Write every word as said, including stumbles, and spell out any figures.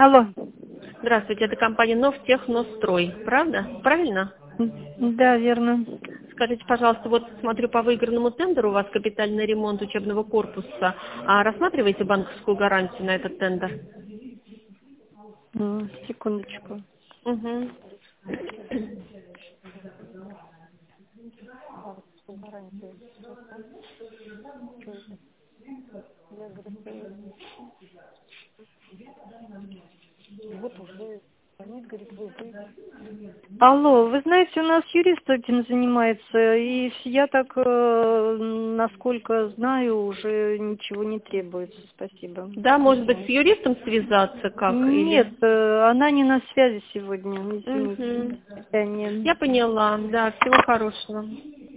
Алло. Здравствуйте, это компания Новтехнострой, правда? Правильно? Да, верно. Скажите, пожалуйста, вот смотрю по выигранному тендеру, у вас капитальный ремонт учебного корпуса. А рассматриваете банковскую гарантию на этот тендер? М, Секундочку. Угу. Алло, вы знаете, у нас юрист этим занимается, и я так, э, насколько знаю, уже ничего не требуется. Спасибо. Да, может быть, с юристом связаться как? Нет, Или... э, она не на связи сегодня, извините. Угу. До свидания. Я поняла, да, всего хорошего.